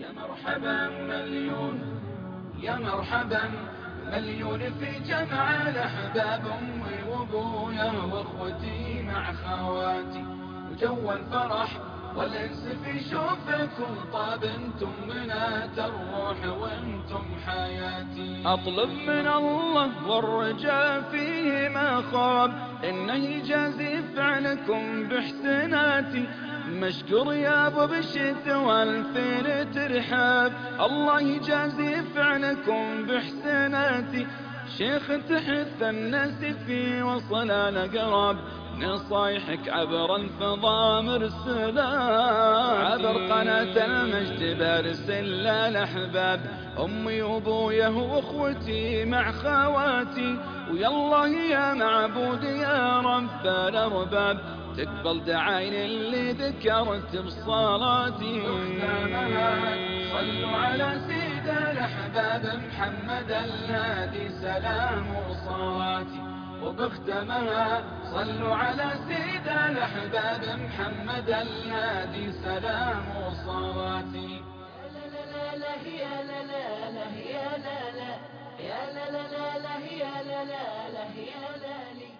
يا مرحبا مليون، يا مرحبا مليون في جمع الأحباب، أمي وأبويا وأخوتي مع خواتي، وجو الفرح والأنس في شوفكم طاب، انتم بنات الروح وانتم حياتي. أطلب من الله والرجاء فيه ما خاب، إنه يجازي فعلكم بإحساناتي، مشكور يا ابو بالشت والفين ترحاب، الله يجازي فعلكم باحساناتي، شيخ تحث الناس في وصل الاقراب، نصايحك عبر الفضاء مرسلة، عبر قناة المجد برسل الاحباب، امي وابويا واخوتي مع خواتي، ويالله يا معبود يا رب الارباب، تقبل دعاين اللي ذكرت بصلاتي. صلوا على سيد الأحباب محمد الهادي سلام وصلاتي، وبختمها صلوا على سيد الأحباب محمد الهادي سلام وصلاتي. يا لا لا لا يا لا لا لا يا لا لا يا لا لا لا يا لا لا لا يا لا لي.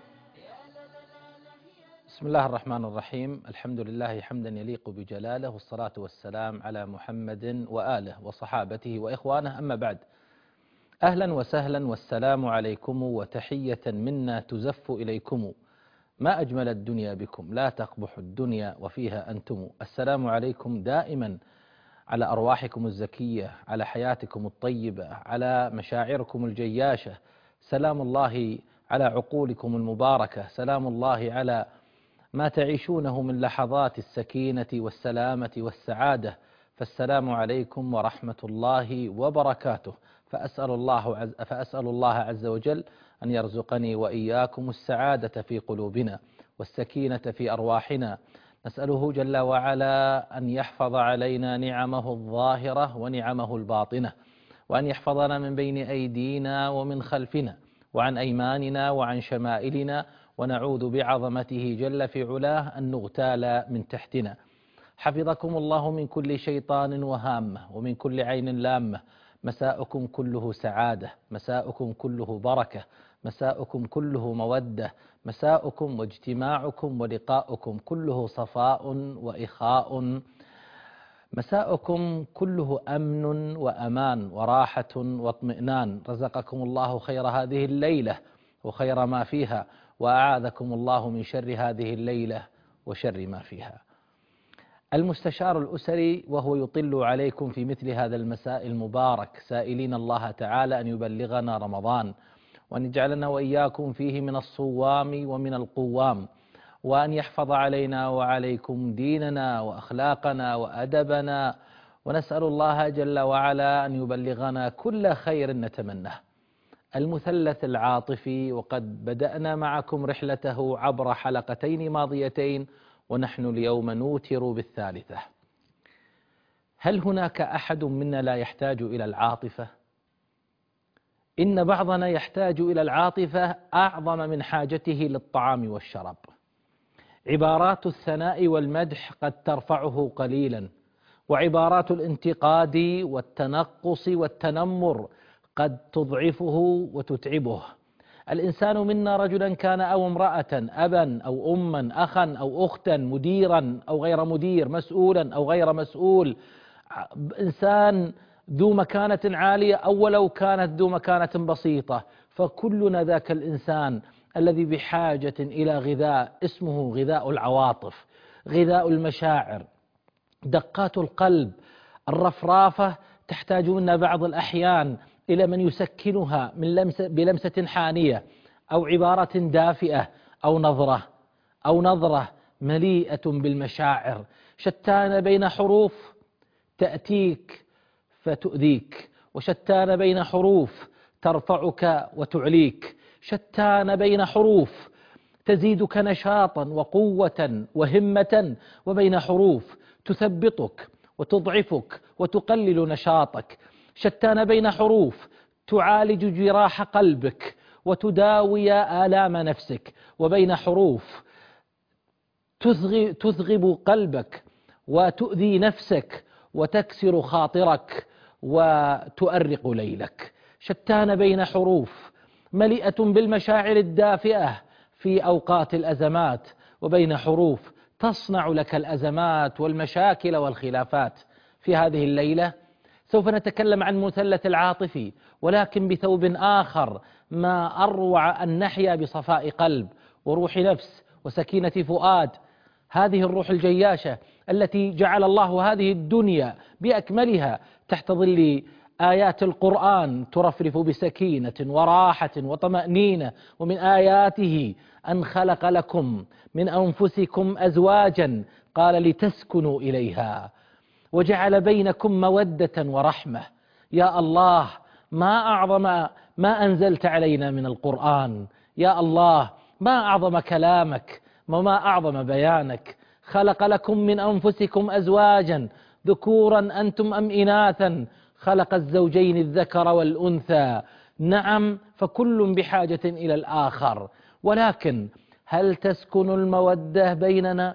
بسم الله الرحمن الرحيم. الحمد لله حمدا يليق بجلاله، والصلاة والسلام على محمد وآله وصحابته وإخوانه، أما بعد. أهلا وسهلا والسلام عليكم، وتحية منا تزف إليكم. ما أجمل الدنيا بكم، لا تقبح الدنيا وفيها أنتم. السلام عليكم دائما على أرواحكم الزكية، على حياتكم الطيبة، على مشاعركم الجياشة. سلام الله على عقولكم المباركة، سلام الله على ما تعيشونه من لحظات السكينة والسلامة والسعادة. فالسلام عليكم ورحمة الله وبركاته. فأسأل الله عز وجل أن يرزقني وإياكم السعادة في قلوبنا والسكينة في أرواحنا. نسأله جل وعلا أن يحفظ علينا نعمه الظاهرة ونعمه الباطنة، وأن يحفظنا من بين أيدينا ومن خلفنا وعن أيماننا وعن شمائلنا، ونعوذ بعظمته جل في علاه أن نغتال من تحتنا. حفظكم الله من كل شيطان وهامة ومن كل عين لامة. مساؤكم كله سعادة، مساؤكم كله بركة، مساؤكم كله مودة، مساؤكم واجتماعكم ولقاؤكم كله صفاء وإخاء، مساؤكم كله أمن وأمان وراحة واطمئنان. رزقكم الله خير هذه الليلة وخير ما فيها، وأعاذكم الله من شر هذه الليلة وشر ما فيها. المستشار الأسري وهو يطل عليكم في مثل هذا المساء المبارك، سائلين الله تعالى أن يبلغنا رمضان، وأن يجعلنا وإياكم فيه من الصوام ومن القوام، وأن يحفظ علينا وعليكم ديننا وأخلاقنا وأدبنا، ونسأل الله جل وعلا أن يبلغنا كل خير نتمناه. المثلث العاطفي، وقد بدأنا معكم رحلته عبر حلقتين ماضيتين، ونحن اليوم نوتر بالثالثة. هل هناك أحد منا لا يحتاج إلى العاطفة؟ إن بعضنا يحتاج إلى العاطفة أعظم من حاجته للطعام والشراب. عبارات الثناء والمدح قد ترفعه قليلا، وعبارات الانتقاد والتنقص والتنمر قد تضعفه وتتعبه. الإنسان منا رجلا كان أو امرأة، أبا أو أما، أخا أو أختا، مديرا أو غير مدير، مسؤولا أو غير مسؤول، إنسان ذو مكانة عالية أو ولو كانت ذو مكانة بسيطة، فكلنا ذاك الإنسان الذي بحاجة إلى غذاء اسمه غذاء العواطف، غذاء المشاعر، دقات القلب، الرفرافة تحتاج منا بعض الأحيان إلى من يسكنها من بلمسة حانية أو عبارة دافئة أو نظرة مليئة بالمشاعر، شتان بين حروف تأتيك فتؤذيك، وشتان بين حروف ترفعك وتعليك، شتان بين حروف تزيدك نشاطا وقوة وهمة، وبين حروف تثبطك وتضعفك وتقلل نشاطك، شتان بين حروف تعالج جراح قلبك وتداوي آلام نفسك، وبين حروف تثغب قلبك وتؤذي نفسك وتكسر خاطرك وتؤرق ليلك. شتان بين حروف مليئة بالمشاعر الدافئة في أوقات الأزمات، وبين حروف تصنع لك الأزمات والمشاكل والخلافات. في هذه الليلة سوف نتكلم عن مثلث العاطفي، ولكن بثوب آخر. ما أروع أن نحيا بصفاء قلب وروح نفس وسكينة فؤاد، هذه الروح الجياشة التي جعل الله هذه الدنيا بأكملها تحت ظل آيات القرآن ترفرف بسكينة وراحة وطمأنينة. ومن آياته أن خلق لكم من أنفسكم أزواجا قال لتسكنوا إليها وجعل بينكم مودة ورحمة. يا الله، ما أعظم ما أنزلت علينا من القرآن، يا الله ما أعظم كلامك وما أعظم بيانك. خلق لكم من أنفسكم أزواجا ذكورا أنتم أم إناثا، خلق الزوجين الذكر والأنثى. نعم، فكل بحاجة إلى الآخر، ولكن هل تسكن المودة بيننا؟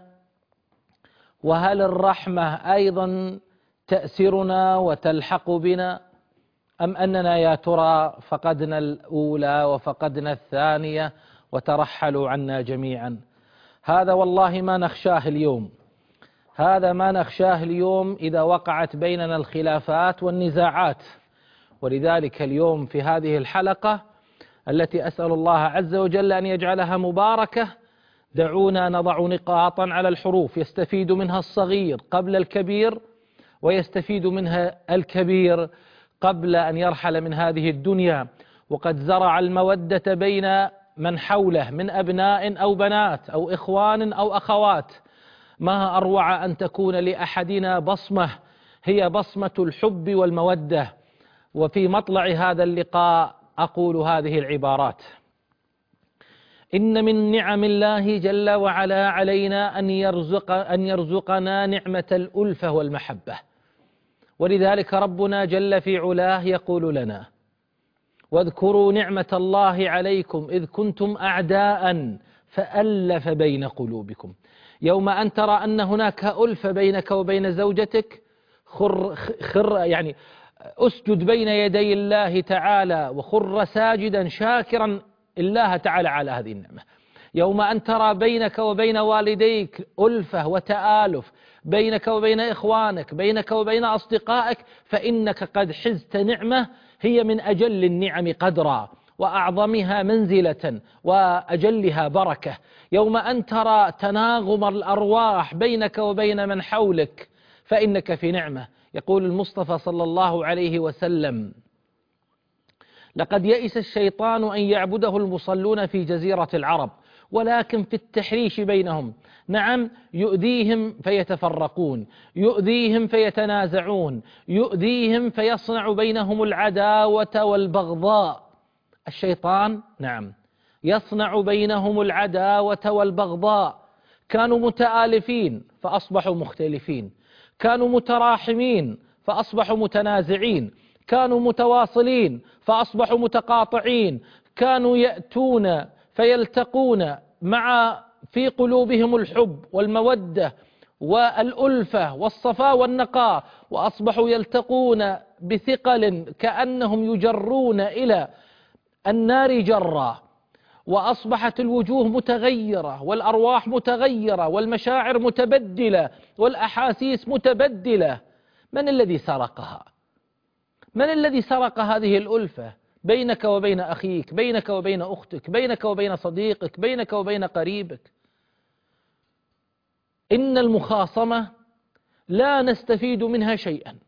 وهل الرحمة أيضا تأسرنا وتلحق بنا؟ أم أننا يا ترى فقدنا الأولى وفقدنا الثانية وترحلوا عنا جميعا؟ هذا والله ما نخشاه اليوم، هذا ما نخشاه اليوم إذا وقعت بيننا الخلافات والنزاعات. ولذلك اليوم في هذه الحلقة التي أسأل الله عز وجل أن يجعلها مباركة، دعونا نضع نقاطا على الحروف يستفيد منها الصغير قبل الكبير، ويستفيد منها الكبير قبل أن يرحل من هذه الدنيا. وقد زرع المودة بين من حوله من أبناء أو بنات أو إخوان أو أخوات. ما أروع أن تكون لأحدنا بصمة هي بصمة الحب والمودة. وفي مطلع هذا اللقاء أقول هذه العبارات: إن من نعم الله جل وعلا علينا أن يرزقنا نعمة الألفة والمحبة. ولذلك ربنا جل في علاه يقول لنا: واذكروا نعمة الله عليكم إذ كنتم أعداء فألف بين قلوبكم. يوم أن ترى أن هناك ألفة بينك وبين زوجتك، يعني أسجد بين يدي الله تعالى وخر ساجدا شاكرا الله تعالى على هذه النعمة. يوم أن ترى بينك وبين والديك ألفة وتآلف، بينك وبين إخوانك، بينك وبين أصدقائك، فإنك قد حزت نعمة هي من أجل النعم قدرا وأعظمها منزلة وأجلها بركة. يوم أن ترى تناغم الأرواح بينك وبين من حولك فإنك في نعمة. يقول المصطفى صلى الله عليه وسلم: لقد يئس الشيطان أن يعبده المصلون في جزيرة العرب، ولكن في التحريش بينهم. نعم، يؤذيهم فيتفرقون، يؤذيهم فيتنازعون، يؤذيهم فيصنع بينهم العداوة والبغضاء. الشيطان نعم يصنع بينهم العداوة والبغضاء. كانوا متآلفين فأصبحوا مختلفين، كانوا متراحمين فأصبحوا متنازعين، كانوا متواصلين فأصبحوا متقاطعين، كانوا يأتون فيلتقون مع في قلوبهم الحب والمودة والألفة والصفاء والنقاء، وأصبحوا يلتقون بثقل كأنهم يجرون إلى النار جرا. وأصبحت الوجوه متغيرة والأرواح متغيرة والمشاعر متبدلة والأحاسيس متبدلة. من الذي سرقها؟ من الذي سرق هذه الألفة بينك وبين أخيك، بينك وبين أختك، بينك وبين صديقك، بينك وبين قريبك؟ إن المخاصمة لا نستفيد منها شيئا.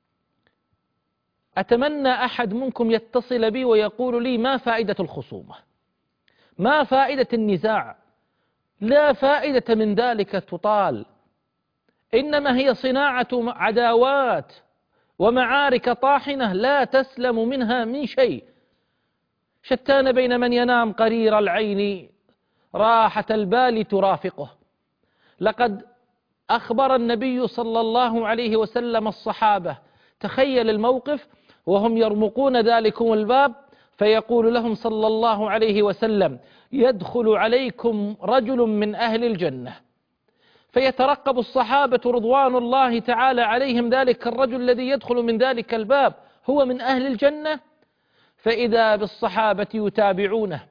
أتمنى أحد منكم يتصل بي ويقول لي: ما فائدة الخصومة؟ ما فائدة النزاع؟ لا فائدة من ذلك تطال، إنما هي صناعة عداوات ومعارك طاحنة لا تسلم منها من شيء. شتان بين من ينام قرير العين راحة البال ترافقه. لقد أخبر النبي صلى الله عليه وسلم الصحابة، تخيل الموقف وهم يرمقون ذلكم الباب، فيقول لهم صلى الله عليه وسلم: يدخل عليكم رجل من أهل الجنة فيترقب الصحابة رضوان الله تعالى عليهم ذلك الرجل الذي يدخل من ذلك الباب هو من أهل الجنة، فإذا بالصحابة يتابعونه،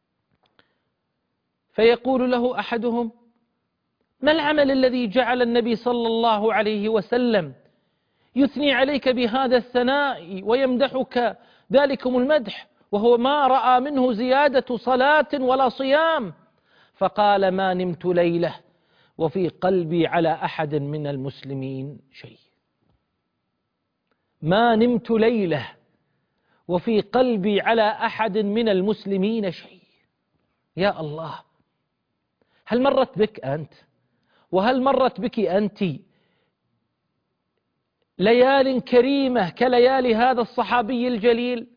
فيقول له أحدهم: ما العمل الذي جعل النبي صلى الله عليه وسلم يثني عليك بهذا الثناء ويمدحك ذلكم المدح وهو ما رأى منه زيادة صلاة ولا صيام؟ فقال: ما نمت ليلة وفي قلبي على أحد من المسلمين شيء. ما نمت ليلة وفي قلبي على أحد من المسلمين شيء. يا الله، هل مرت بك أنت وهل مرت بك أنت ليال كريمة كليالي هذا الصحابي الجليل؟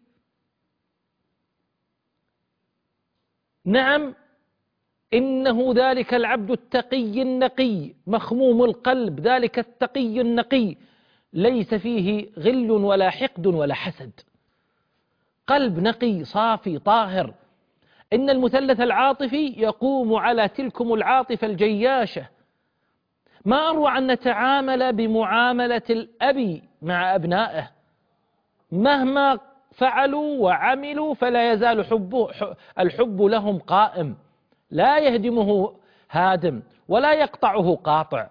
نعم، إنه ذلك العبد التقي النقي مخموم القلب، ذلك التقي النقي ليس فيه غل ولا حقد ولا حسد، قلب نقي صافي طاهر. إن المثلث العاطفي يقوم على تلكم العاطفة الجياشة. ما أروع أن نتعامل بمعاملة الأب مع أبنائه، مهما فعلوا وعملوا فلا يزال الحب لهم قائم، لا يهدمه هادم ولا يقطعه قاطع.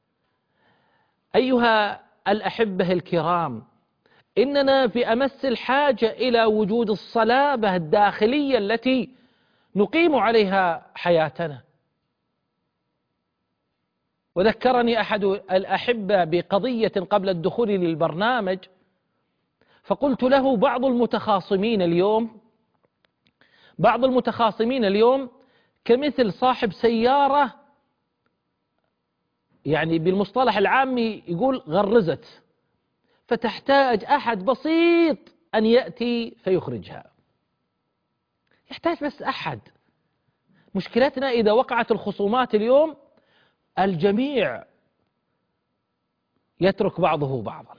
أيها الأحبة الكرام، إننا في أمس الحاجة إلى وجود الصلابة الداخلية التي نقيم عليها حياتنا. وذكرني أحد الأحبة بقضية قبل الدخول للبرنامج، فقلت له: بعض المتخاصمين اليوم كمثل صاحب سيارة، يعني بالمصطلح العامي يقول غرزت، فتحتاج أحد بسيط أن يأتي فيخرجها، يحتاج بس أحد. مشكلتنا إذا وقعت الخصومات اليوم الجميع يترك بعضه بعضا.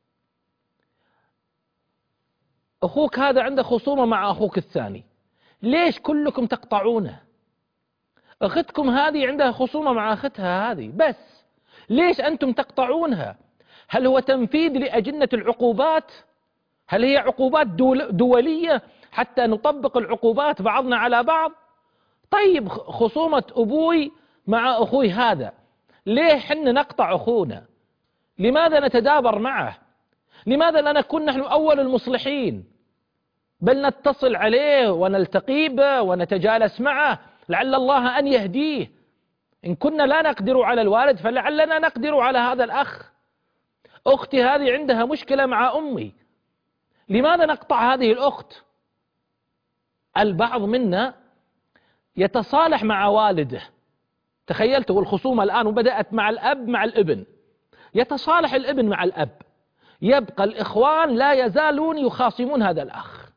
أخوك هذا عنده خصومة مع أخوك الثاني، ليش كلكم تقطعونه؟ أختكم هذه عندها خصومة مع أختها هذه، بس ليش أنتم تقطعونها؟ هل هو تنفيذ لأجنة العقوبات؟ هل هي عقوبات دولية حتى نطبق العقوبات بعضنا على بعض؟ طيب، خصومة أبوي مع أخوي هذا، ليه حنا نقطع أخونا؟ لماذا نتدابر معه؟ لماذا لا نكون نحن أول المصلحين، بل نتصل عليه ونلتقي به ونتجالس معه لعل الله أن يهديه؟ إن كنا لا نقدر على الوالد فلعلنا نقدر على هذا الأخ. أختي هذه عندها مشكلة مع أمي، لماذا نقطع هذه الأخت؟ البعض منا يتصالح مع والده، تخيلتوا الخصومة الآن وبدأت مع الأب مع الابن، يتصالح الابن مع الأب، يبقى الإخوان لا يزالون يخاصمون هذا الأخ.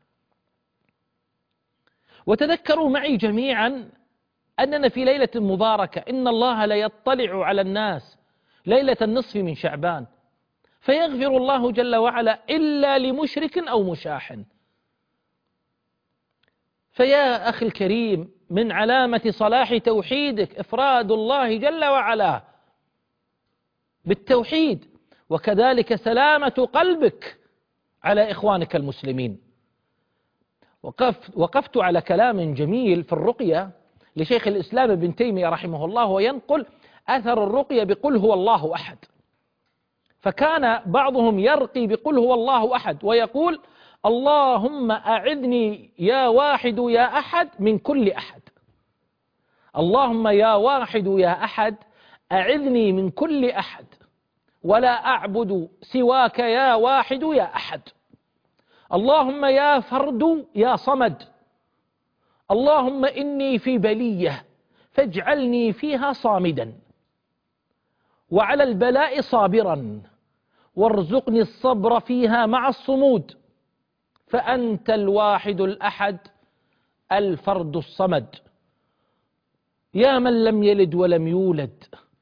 وتذكروا معي جميعا أننا في ليلة مباركة، إن الله لا يطلع على الناس ليلة النصف من شعبان فيغفر الله جل وعلا إلا لمشرك أو مشاح. فيا أخي الكريم، من علامة صلاح توحيدك إفراد الله جل وعلا بالتوحيد، وكذلك سلامة قلبك على إخوانك المسلمين. وقفت على كلام جميل في الرقية لشيخ الإسلام ابن تيمية رحمه الله، وينقل أثر الرقية بقل هو الله أحد. فكان بعضهم يرقي بقل هو الله أحد ويقول: اللهم أعذني يا واحد يا أحد من كل أحد. اللهم يا واحد يا أحد أعذني من كل أحد، ولا أعبد سواك يا واحد يا أحد. اللهم يا فرد يا صمد، اللهم إني في بلية فاجعلني فيها صامدا، وعلى البلاء صابرا، وارزقني الصبر فيها مع الصمود، فأنت الواحد الأحد الفرد الصمد، يا من لم يلد ولم يولد،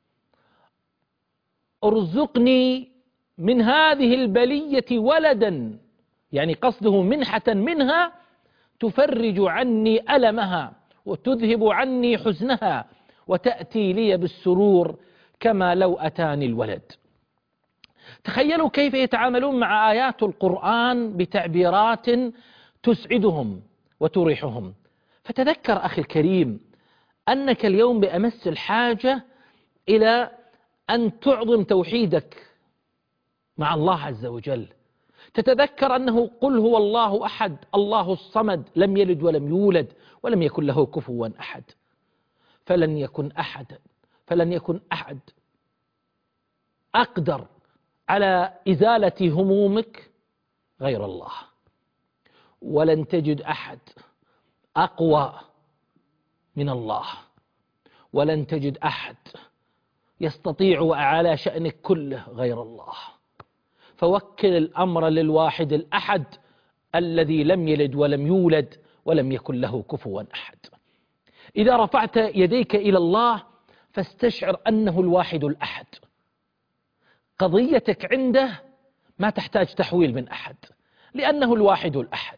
ارزقني من هذه البلية ولدا، يعني قصده منحة منها تفرج عني ألمها وتذهب عني حزنها وتأتي لي بالسرور كما لو أتاني الولد. تخيلوا كيف يتعاملون مع آيات القرآن بتعبيرات تسعدهم وتريحهم. فتذكر أخي الكريم أنك اليوم بأمس الحاجة إلى أن تعظم توحيدك مع الله عز وجل. تتذكر أنه قل هو الله أحد الله الصمد لم يلد ولم يولد ولم يكن له كفوا أحد. فلن يكن أحد أقدر على إزالة همومك غير الله، ولن تجد أحد أقوى من الله، ولن تجد أحد يستطيع على شأنك كله غير الله. فوكل الأمر للواحد الأحد الذي لم يلد ولم يولد ولم يكن له كفوا أحد. إذا رفعت يديك إلى الله فاستشعر أنه الواحد الأحد. قضيتك عنده ما تحتاج تحويل من أحد، لأنه الواحد الأحد،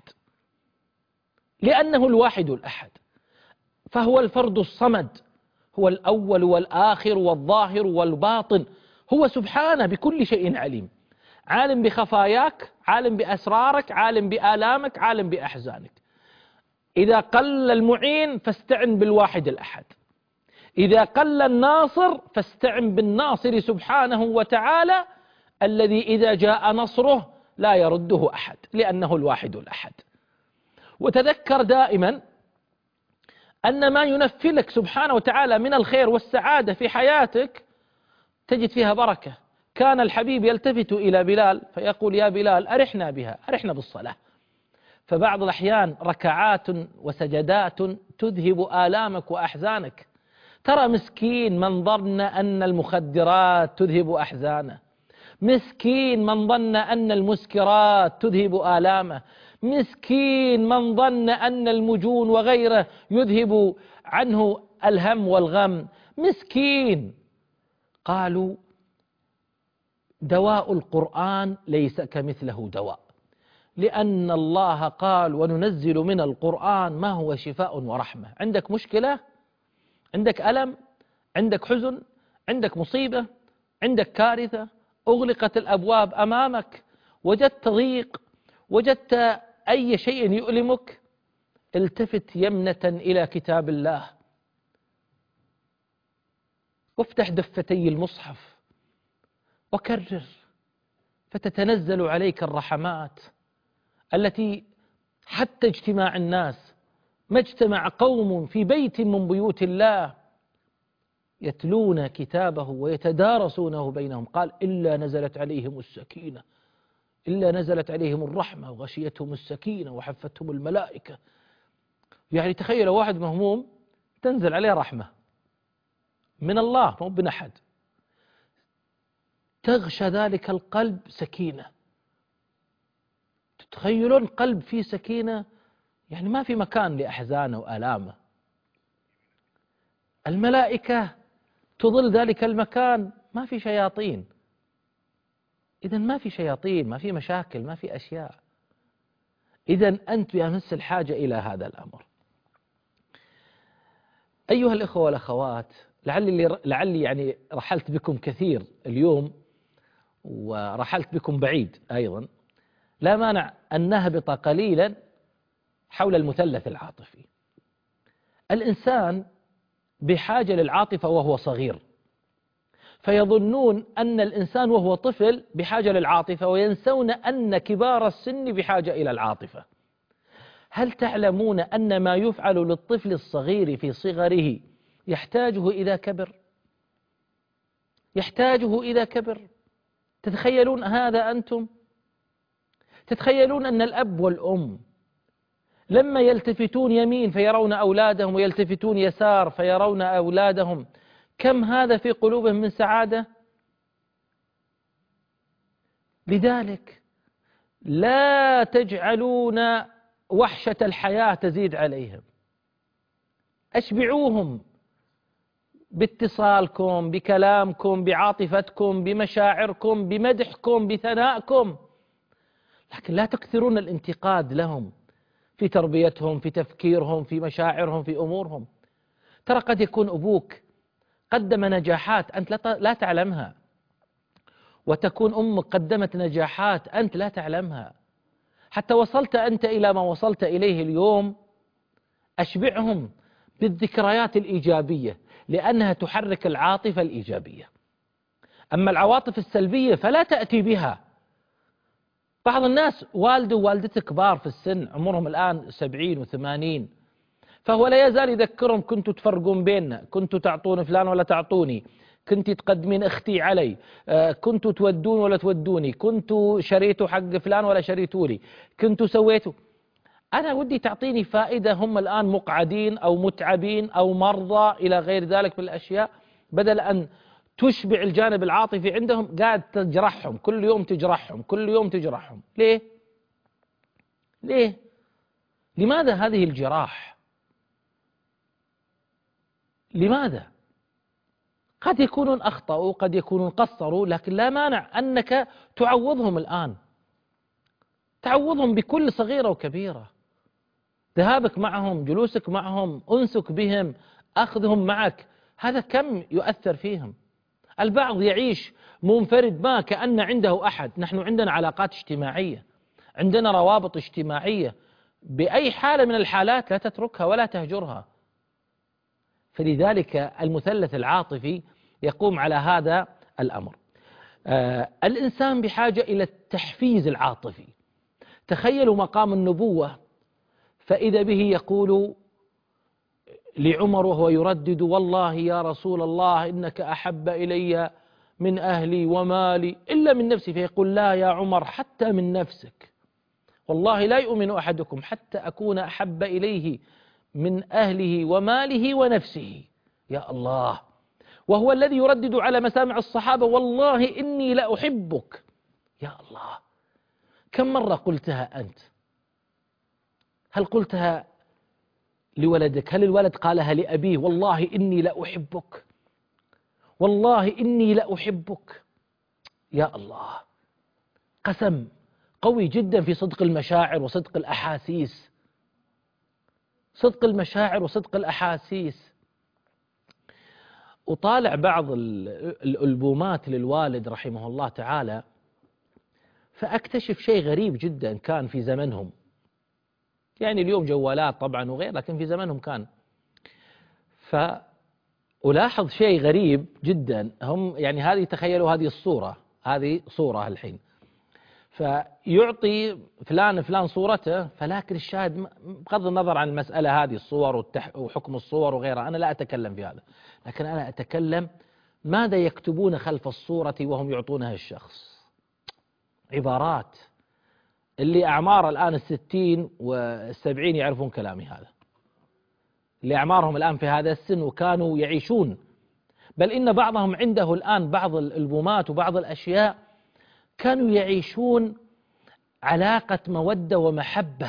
لأنه الواحد الأحد. فهو الفرد الصمد، هو الأول والآخر والظاهر والباطن، هو سبحانه بكل شيء عليم، عالم بخفاياك، عالم بأسرارك، عالم بآلامك، عالم بأحزانك. إذا قل المعين فاستعن بالواحد الأحد، إذا قل الناصر فاستعن بالناصر سبحانه وتعالى الذي إذا جاء نصره لا يرده أحد، لأنه الواحد الأحد. وتذكر دائما أن ما ينفلك سبحانه وتعالى من الخير والسعادة في حياتك تجد فيها بركة. كان الحبيب يلتفت إلى بلال فيقول يا بلال أرحنا بها، أرحنا بالصلاة. فبعض الأحيان ركعات وسجدات تذهب آلامك وأحزانك. ترى مسكين من ظن أن المخدرات تذهب أحزانه، مسكين من ظن أن المسكرات تذهب آلامه، مسكين من ظن أن المجون وغيره يذهب عنه الهم والغم، مسكين. قالوا دواء القرآن ليس كمثله دواء، لأن الله قال وننزل من القرآن ما هو شفاء ورحمة. عندك مشكلة، عندك ألم، عندك حزن، عندك مصيبة، عندك كارثة، أغلقت الأبواب أمامك، وجدت ضيق، وجدت أي شيء يؤلمك، التفت يمنة إلى كتاب الله وافتح دفتي المصحف وكرر، فتتنزل عليك الرحمات التي حتى اجتماع الناس، ما اجتمع قوم في بيت من بيوت الله يتلون كتابه ويتدارسونه بينهم، قال إلا نزلت عليهم السكينة، إلا نزلت عليهم الرحمة وغشيتهم السكينة وحفتهم الملائكة. يعني تخيل واحد مهموم تنزل عليه رحمة من الله مو من أحد، تغشى ذلك القلب سكينة. تتخيلون قلب فيه سكينة، يعني ما في مكان لأحزانه وآلامه. الملائكة تظل ذلك المكان، ما في شياطين، إذن ما في شياطين، ما في مشاكل، ما في أشياء. إذن أنت بأمس الحاجة إلى هذا الأمر. أيها الإخوة والأخوات، لعلي يعني رحلت بكم كثير اليوم ورحلت بكم بعيد أيضا، لا مانع أن نهبط قليلا حول المثلث العاطفي. الإنسان بحاجة للعاطفة وهو صغير، فيظنون أن الإنسان وهو طفل بحاجة للعاطفة، وينسون أن كبار السن بحاجة إلى العاطفة. هل تعلمون أن ما يفعل للطفل الصغير في صغره يحتاجه إذا كبر؟ يحتاجه إذا كبر. تتخيلون هذا أنتم؟ تتخيلون أن الأب والأم لما يلتفتون يمين فيرون أولادهم ويلتفتون يسار فيرون أولادهم، كم هذا في قلوبهم من سعادة؟ لذلك لا تجعلون وحشة الحياة تزيد عليهم، أشبعوهم باتصالكم، بكلامكم، بعاطفتكم، بمشاعركم، بمدحكم، بثنائكم، لكن لا تكثرون الانتقاد لهم في تربيتهم، في تفكيرهم، في مشاعرهم، في أمورهم. ترى قد يكون أبوك قدم نجاحات أنت لا تعلمها، وتكون أمك قدمت نجاحات أنت لا تعلمها، حتى وصلت أنت إلى ما وصلت إليه اليوم. أشبعهم بالذكريات الإيجابية لأنها تحرك العاطفة الإيجابية. أما العواطف السلبية فلا تأتي بها. بعض الناس والده ووالدته كبار في السن، عمرهم الآن 70 و80، فهو لا يزال يذكرهم: كنتوا تفرقون بيننا، كنتوا تعطون فلان ولا تعطوني، كنت تقدمين اختي علي، كنتوا تودون ولا تودوني، كنتوا شريتوا حق فلان ولا شريتوا لي، كنتوا سويتوا. أنا ودي تعطيني فائدة. هم الآن مقعدين أو متعبين أو مرضى إلى غير ذلك من الأشياء، بدل أن تشبع الجانب العاطفي عندهم قاعد تجرحهم كل يوم، تجرحهم كل يوم، تجرحهم. ليه؟ ليه؟ لماذا هذه الجراح؟ لماذا؟ قد يكونون أخطأوا، قد يكونون قصروا، لكن لا مانع أنك تعوضهم الآن، تعوضهم بكل صغيرة وكبيرة. ذهابك معهم، جلوسك معهم، أنسك بهم، أخذهم معك، هذا كم يؤثر فيهم. البعض يعيش منفرد ما كأن عنده أحد. نحن عندنا علاقات اجتماعية، عندنا روابط اجتماعية، بأي حالة من الحالات لا تتركها ولا تهجرها. فلذلك المثلث العاطفي يقوم على هذا الأمر. الإنسان بحاجة إلى التحفيز العاطفي. تخيلوا مقام النبوة، فإذا به يقول لعمر وهو يردد: والله يا رسول الله إنك أحب إلي من أهلي ومالي إلا من نفسي. فيقول: لا يا عمر، حتى من نفسك، والله لا يؤمن أحدكم حتى أكون أحب إليه من أهله وماله ونفسه. يا الله! وهو الذي يردد على مسامع الصحابة: والله إني لأحبك. يا الله! كم مرة قلتها أنت؟ هل قلتها لولدك؟ هل الولد قالها لأبيه: والله إني لأحبك، والله إني لأحبك؟ يا الله! قسم قوي جدا في صدق المشاعر وصدق الأحاسيس، صدق المشاعر وصدق الأحاسيس. وطالع بعض الألبومات للوالد رحمه الله تعالى، فأكتشف شيء غريب جدا كان في زمنهم. يعني اليوم جوالات طبعا وغير، لكن في زمنهم كان. فألاحظ شيء غريب جدا. هم يعني هذه، تخيلوا هذه الصورة، هذه صورة الحين، فيعطي فلان صورته، فلكن الشاهد بغض النظر عن المسألة هذه، الصور وحكم الصور وغيرها، أنا لا أتكلم في هذا، لكن أنا أتكلم ماذا يكتبون خلف الصورة وهم يعطونها الشخص. عبارات اللي أعمار الآن 60 و70 يعرفون كلامي هذا، اللي أعمارهم الآن في هذا السن وكانوا يعيشون، بل إن بعضهم عنده الآن بعض الألبومات وبعض الأشياء كانوا يعيشون علاقة مودة ومحبة.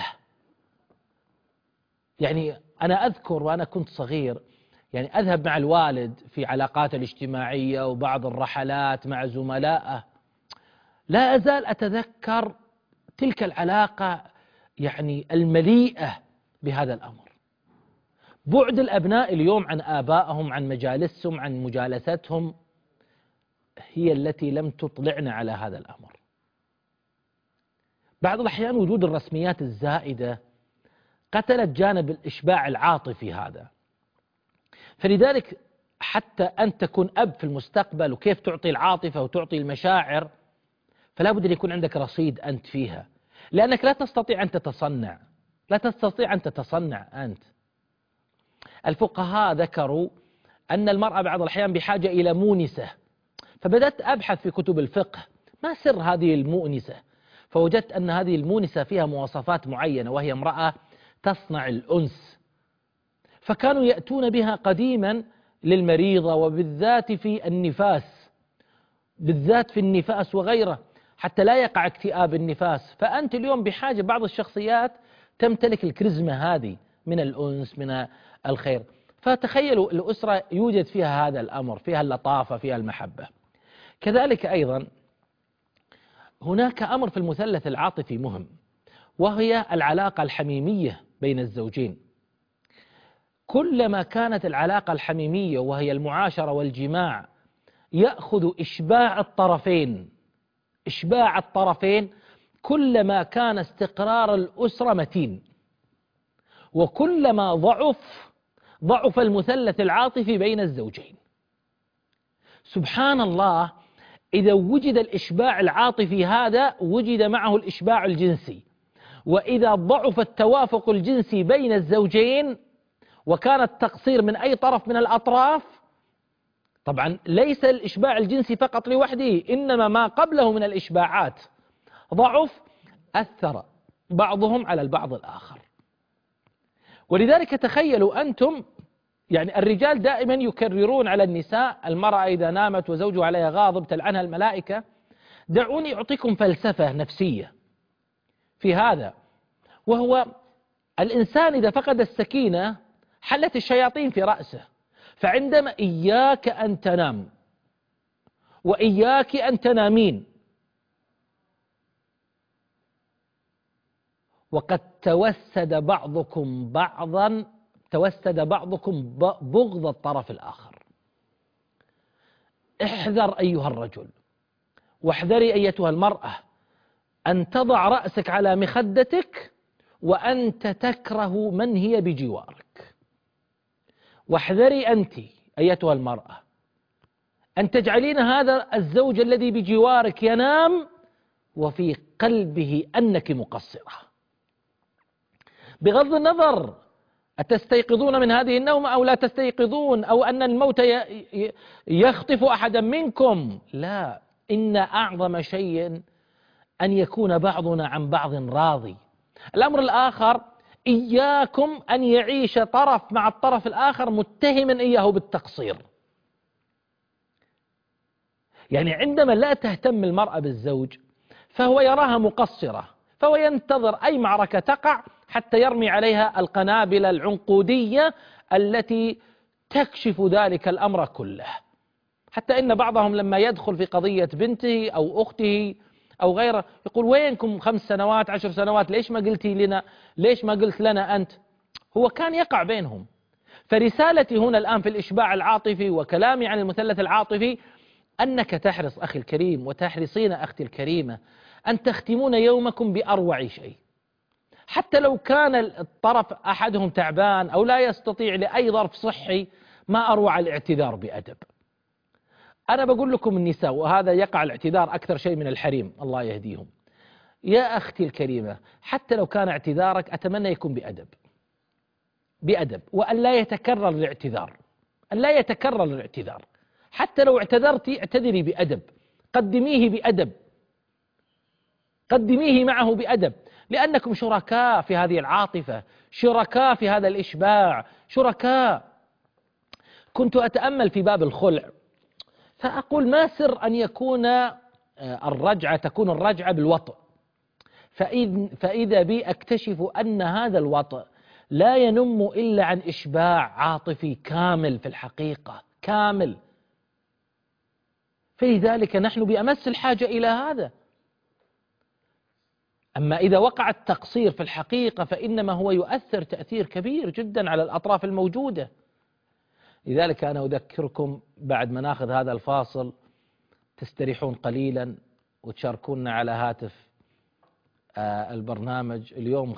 يعني أنا أذكر وأنا كنت صغير، يعني أذهب مع الوالد في علاقات الاجتماعية وبعض الرحلات مع زملائه، لا أزال أتذكر تلك العلاقة يعني المليئة بهذا الأمر. بعد الأبناء اليوم عن آبائهم، عن مجالسهم، عن مجالستهم، هي التي لم تطلعنا على هذا الأمر. بعض الأحيان وجود الرسميات الزائدة قتلت جانب الإشباع العاطفي هذا. فلذلك حتى أن تكون أب في المستقبل وكيف تعطي العاطفة وتعطي المشاعر، فلا بد أن يكون عندك رصيد أنت فيها، لأنك لا تستطيع أن تتصنع، لا تستطيع أن تتصنع أنت. الفقهاء ذكروا أن المرأة بعض الأحيان بحاجة إلى مونسة، فبدأت أبحث في كتب الفقه ما سر هذه المؤنسة، فوجدت أن هذه المونسة فيها مواصفات معينة، وهي امرأة تصنع الأنس. فكانوا يأتون بها قديما للمريضة، وبالذات في النفاس، بالذات في النفاس وغيره، حتى لا يقع اكتئاب النفاس. فأنت اليوم بحاجة بعض الشخصيات تمتلك الكاريزما هذه من الأنس، من الخير. فتخيلوا الأسرة يوجد فيها هذا الأمر، فيها اللطافة، فيها المحبة. كذلك أيضا هناك أمر في المثلث العاطفي مهم، وهي العلاقة الحميمية بين الزوجين. كلما كانت العلاقة الحميمية وهي المعاشرة والجماع يأخذ إشباع الطرفين، كلما كان استقرار الأسرة متين، وكلما ضعف المثلث العاطفي بين الزوجين. سبحان الله، إذا وجد الإشباع العاطفي هذا وجد معه الإشباع الجنسي، وإذا ضعف التوافق الجنسي بين الزوجين وكان التقصير من أي طرف من الأطراف، طبعا ليس الإشباع الجنسي فقط لوحده، إنما ما قبله من الإشباعات ضعف، أثر بعضهم على البعض الآخر. ولذلك تخيلوا أنتم، يعني الرجال دائما يكررون على النساء: المرأة إذا نامت وزوجها عليها غاضب تلعنها الملائكة. دعوني أعطيكم فلسفة نفسية في هذا، وهو الإنسان إذا فقد السكينة حلت الشياطين في رأسه. فعندما إياك أن تنام وإياك أن تنامين وقد توسد بعضكم بغض الطرف الآخر، احذر أيها الرجل واحذري أيتها المرأة أن تضع رأسك على مخدتك وأنت تكره من هي بجوارك. واحذري أنت أيتها المرأة أن تجعلين هذا الزوج الذي بجوارك ينام وفي قلبه أنك مقصرة، بغض النظر أتستيقظون من هذه النوم أو لا تستيقظون، أو أن الموت يخطف أحدا منكم. لا، إن أعظم شيء أن يكون بعضنا عن بعض راضي. الأمر الآخر، إياكم أن يعيش طرف مع الطرف الآخر متهما إياه بالتقصير. يعني عندما لا تهتم المرأة بالزوج فهو يراها مقصرة، فهو ينتظر أي معركة تقع حتى يرمي عليها القنابل العنقودية التي تكشف ذلك الأمر كله. حتى إن بعضهم لما يدخل في قضية بنته أو أخته أو غيره يقول: وينكم 5 سنوات 10 سنوات، ليش ما قلتي لنا، ليش ما قلت لنا أنت؟ هو كان يقع بينهم. فرسالتي هنا الآن في الإشباع العاطفي وكلامي عن المثلث العاطفي أنك تحرص أخي الكريم وتحرصين أختي الكريمة أن تختمون يومكم بأروع شيء، حتى لو كان الطرف أحدهم تعبان أو لا يستطيع لأي ظرف صحي، ما أروع الاعتذار بأدب. أنا بقول لكم النساء، وهذا يقع الاعتذار أكثر شيء من الحريم، الله يهديهم. يا أختي الكريمة، حتى لو كان اعتذارك أتمنى يكون بأدب، وأن لا يتكرر الاعتذار، أن لا يتكرر الاعتذار. حتى لو اعتذرتي اعتذري بأدب، قدميه معه بأدب، لأنكم شركاء في هذه العاطفة، شركاء في هذا الإشباع، شركاء. كنت أتأمل في باب الخلع فأقول: ما سر أن يكون تكون الرجعة بالوطء؟ فإذا بي أكتشف أن هذا الوطء لا ينم إلا عن إشباع عاطفي كامل، في الحقيقة كامل. فلذلك نحن بأمس الحاجة إلى هذا. أما إذا وقع التقصير في الحقيقة فإنما هو يؤثر تأثير كبير جدا على الأطراف الموجودة. لذلك أنا أذكركم بعد ما ناخذ هذا الفاصل تستريحون قليلا وتشاركونا على هاتف البرنامج. اليوم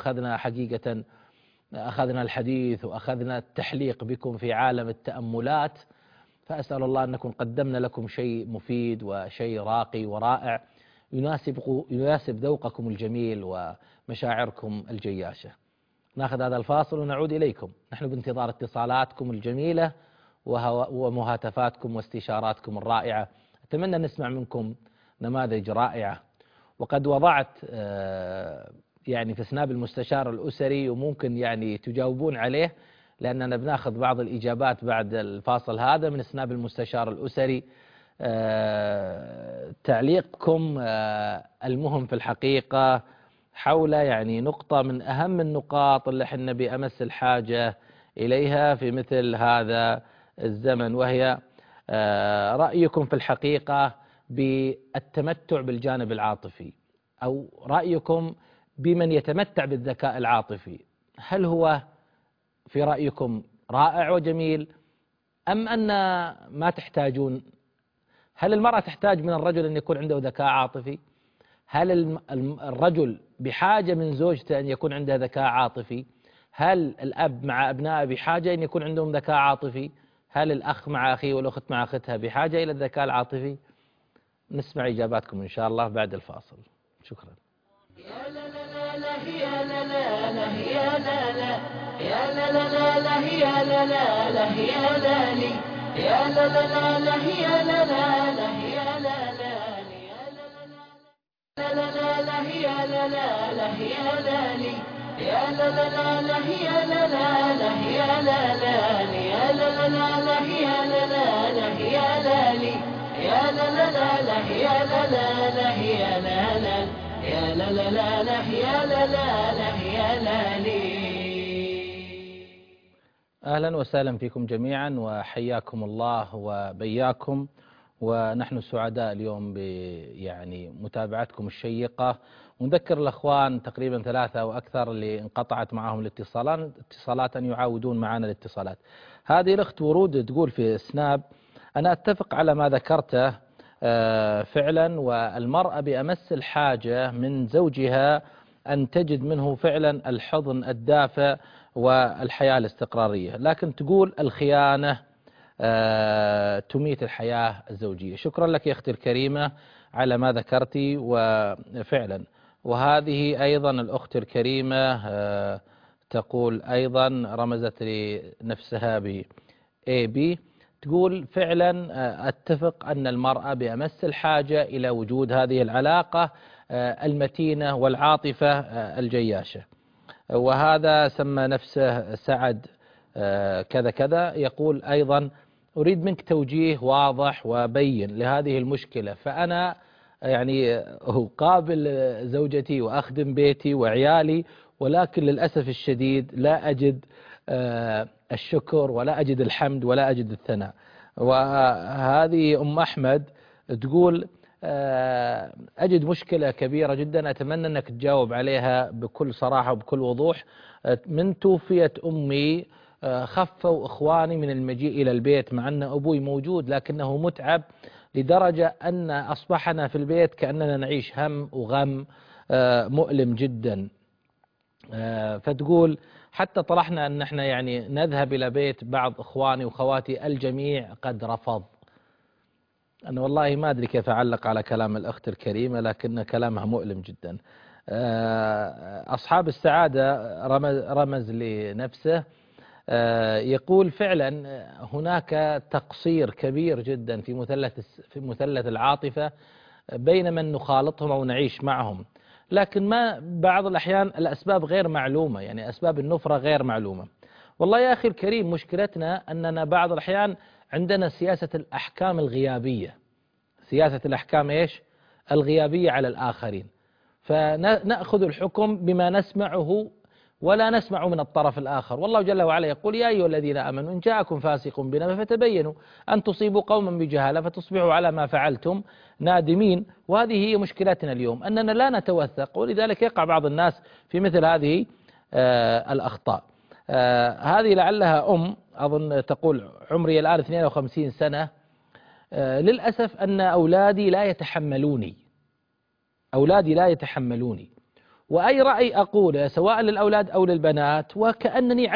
أخذنا الحديث وأخذنا التحليق بكم في عالم التأملات، فأسأل الله أن نكون قدمنا لكم شيء مفيد وشيء راقي ورائع يناسب ذوقكم الجميل ومشاعركم الجياشة. ناخذ هذا الفاصل ونعود إليكم، نحن بانتظار اتصالاتكم الجميلة ومهاتفاتكم واستشاراتكم الرائعة. أتمنى نسمع منكم نماذج رائعة. وقد وضعت يعني في سناب المستشار الأسري، وممكن يعني تجاوبون عليه لأننا بناخذ بعض الإجابات بعد الفاصل هذا من سناب المستشار الأسري. تعليقكم المهم في الحقيقة حول يعني نقطة من أهم النقاط اللي احنا بأمس الحاجة إليها في مثل هذا الزمن، وهي رأيكم في الحقيقة بالتمتع بالجانب العاطفي، أو رأيكم بمن يتمتع بالذكاء العاطفي. هل هو في رأيكم رائع وجميل، أم أن ما تحتاجون؟ هل المرأة تحتاج من الرجل أن يكون عنده ذكاء عاطفي؟ هل الرجل بحاجة من زوجته أن يكون عنده ذكاء عاطفي؟ هل الأب مع أبنائه بحاجة أن يكون عندهم ذكاء عاطفي؟ هل الأخ مع أخيه والأخت مع أختها بحاجة إلى الذكاء العاطفي؟ نسمع إجاباتكم إن شاء الله بعد الفاصل. شكرا. يا لا لا لا يا لا لا لا يا لا لا يا لا لا لا يا لا لا لا يا لا لي يا لا لا لا يا لا لا لا يا لا لا يا لا لا لا يا لا لا لا يا لا لي يا لا لا لا يا لا لا لا يا لا لا يا لا لا لا يا لا لا لا يا لا لي يا لا لا لا يا لا لا لا يا لا لا يا لا لا لا لا يا لا لا لا يا لا لي. أهلا وسهلا فيكم جميعا وحياكم الله وبياكم، ونحن سعداء اليوم يعني متابعتكم الشيقة، ونذكر الأخوان تقريبا 3 أو أكثر اللي انقطعت معهم الاتصالات أن يعاودون معنا الاتصالات. هذه الأخت ورود تقول في سناب: أنا أتفق على ما ذكرته فعلا، والمرأة بأمس الحاجة من زوجها أن تجد منه فعلا الحضن الدافئ والحياة الاستقرارية، لكن تقول الخيانة تميت الحياة الزوجية. شكرا لك يا أختي الكريمة على ما ذكرتي، وفعلا. وهذه أيضا الأخت الكريمة تقول أيضا، رمزت لنفسها ب AB، تقول فعلا أتفق أن المرأة بأمس الحاجة إلى وجود هذه العلاقة المتينة والعاطفة الجياشة. وهذا سمى نفسه سعد كذا كذا، يقول أيضا: أريد منك توجيه واضح وبين لهذه المشكلة، فأنا يعني أقابل زوجتي وأخدم بيتي وعيالي، ولكن للأسف الشديد لا أجد الشكر ولا أجد الحمد ولا أجد الثناء. وهذه أم أحمد تقول: أجد مشكلة كبيرة جدا، أتمنى أنك تجاوب عليها بكل صراحة وبكل وضوح. من توفيت أمي خفوا إخواني من المجيء إلى البيت، مع أن أبوي موجود لكنه متعب لدرجة أن أصبحنا في البيت كأننا نعيش هم وغم مؤلم جدا. فتقول: حتى طرحنا أن احنا يعني نذهب إلى بيت بعض إخواني وخواتي، الجميع قد رفض. أنا والله ما أدري كيف أعلق على كلام الأخت الكريمة، لكن كلامها مؤلم جدا. أصحاب السعادة رمز لنفسه، يقول: فعلا هناك تقصير كبير جدا في مثلث العاطفة بين من نخالطهم أو نعيش معهم، لكن ما بعض الأحيان الأسباب غير معلومة، يعني أسباب النفرة غير معلومة. والله يا أخي الكريم، مشكلتنا أننا بعض الأحيان عندنا سياسة الأحكام الغيابية. سياسة الأحكام إيش؟ الغيابية على الآخرين، فنأخذ الحكم بما نسمعه ولا نسمع من الطرف الآخر. والله جل وعلا يقول: يا أيها الذين آمنوا إن جاءكم فاسق بنبأ فتبينوا أن تصيبوا قوما بجهالة فتصبحوا على ما فعلتم نادمين. وهذه هي مشكلتنا اليوم، أننا لا نتوثق، ولذلك يقع بعض الناس في مثل هذه الأخطاء. هذه لعلها أظن تقول: عمري الآن 52 سنة، للأسف أن أولادي لا يتحملوني، وأي رأي أقوله سواء للأولاد أو للبنات وكأنني